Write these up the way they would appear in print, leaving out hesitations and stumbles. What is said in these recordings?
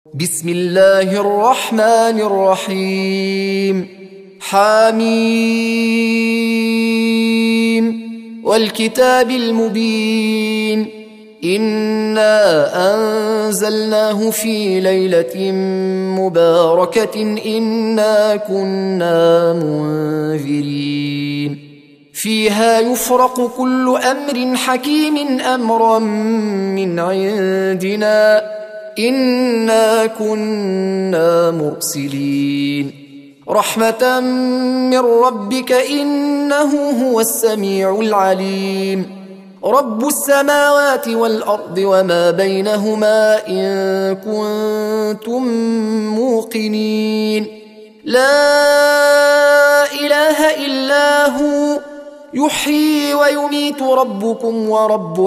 بسم الله الرحمن الرحيم حميم والكتاب المبين إنا أنزلناه في ليلة مباركة إنا كنا منذرين فيها يفرق كل أمر حكيم أمرا من عندنا إنا كنا مرسلين رحمة من ربك إنه هو السميع العليم رب السماوات والأرض وما بينهما إن كنتم موقنين لا إله إلا هو يحيي ويميت ربكم ورب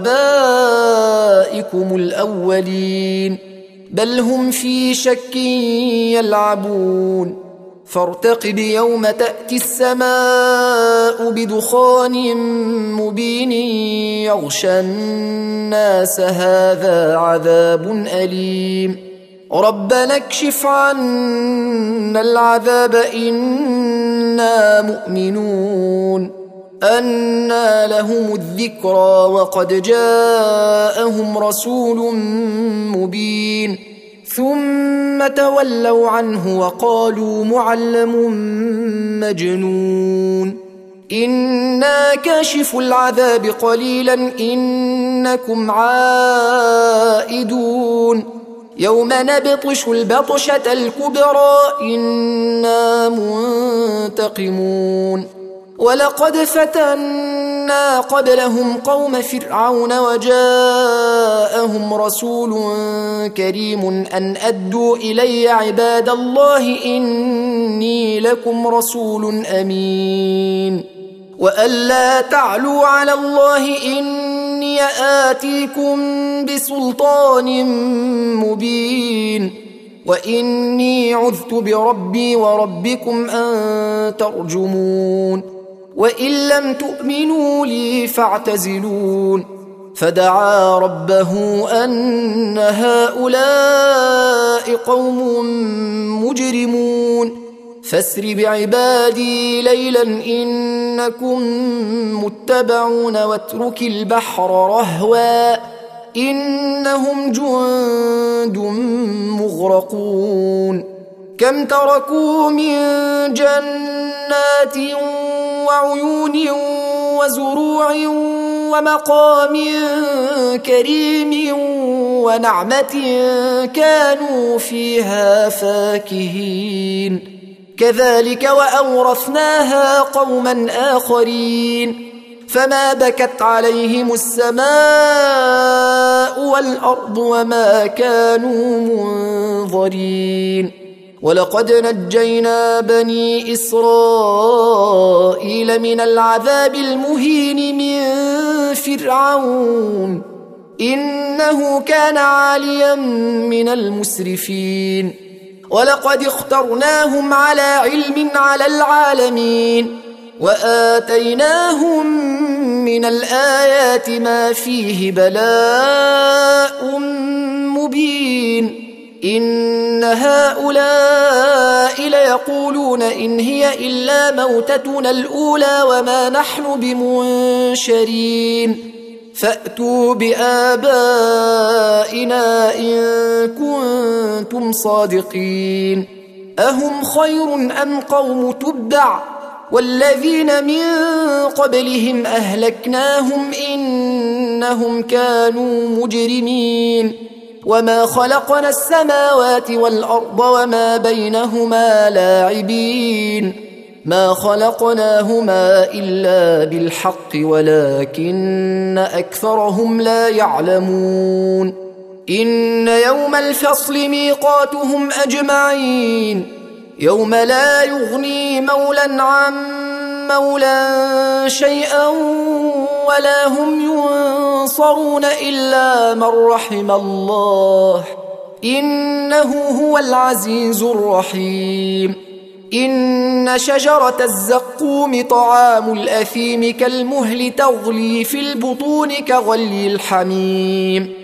آبائكم الأولين بل هم في شك يلعبون فارتقب يوم تأتي السماء بدخان مبين يغشى الناس هذا عذاب أليم ربنا اكشف عنا العذاب إنا مؤمنون أنى لهم الذكرى وقد جاءهم رسول مبين ثم تولوا عنه وقالوا معلم مجنون إنا كاشف العذاب قليلا إنكم عائدون يوم نبطش البطشة الكبرى إنا منتقمون ولقد فتنا قبلهم قوم فرعون وجاءهم رسول كريم أن أدوا إلي عباد الله إني لكم رسول أمين وألا تعلوا على الله إني آتيكم بسلطان مبين وإني عذت بربي وربكم أن ترجمون وإن لم تؤمنوا لي فاعتزلون فدعا ربه أن هؤلاء قوم مجرمون فاسر بعبادي ليلا إنكم متبعون واترك البحر رهوا إنهم جند مغرقون كم تركوا من جنات وعيون وزروع ومقام كريم ونعمة كانوا فيها فاكهين كذلك وأورثناها قوما آخرين فما بكت عليهم السماء والأرض وما كانوا منظرين ولقد نجينا بني إسرائيل من العذاب المهين من فرعون إنه كان عاليا من المسرفين ولقد اخترناهم على علم على العالمين وآتيناهم من الآيات ما فيه بلاء مبين إن هؤلاء ليقولون إن هي إلا موتتنا الأولى وما نحن بمنشرين فأتوا بآبائنا إن كنتم صادقين أهم خير أم قوم تبع والذين من قبلهم أهلكناهم إنهم كانوا مجرمين وما خلقنا السماوات والأرض وما بينهما لاعبين ما خلقناهما إلا بالحق ولكن أكثرهم لا يعلمون إن يوم الفصل ميقاتهم أجمعين يوم لا يغني مولا عن مولا شيئا ولا هم ينصرون إلا من رحم الله إنه هو العزيز الرحيم إن شجرة الزقوم طعام الأثيم كالمهل تغلي في البطون كغلي الحميم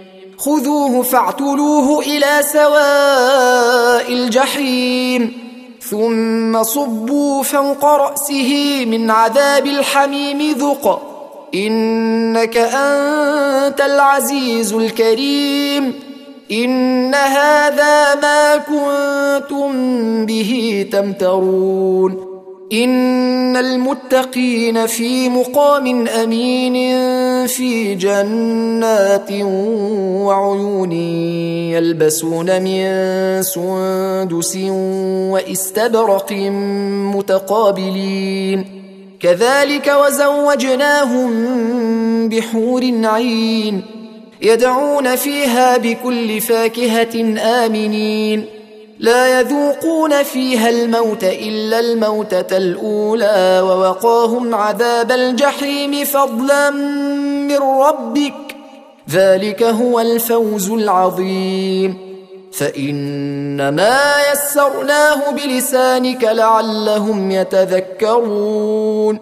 خذوه فاعتلوه إلى سواء الجحيم ثم صبوا فوق رأسه من عذاب الحميم ذق إنك أنت العزيز الكريم إن هذا ما كنتم به تمترون إن المتقين في مقام أمين في جنات وعيون يلبسون من سندس وإستبرق متقابلين كذلك وزوجناهم بحور عين يدعون فيها بكل فاكهة آمنين لا يذوقون فيها الموت إلا الموتة الأولى ووقاهم عذاب الجحيم فضلا من ربك ذلك هو الفوز العظيم فإنما يسرناه بلسانك لعلهم يتذكرون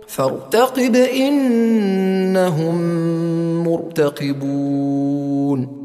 فارتقب إنهم مرتقبون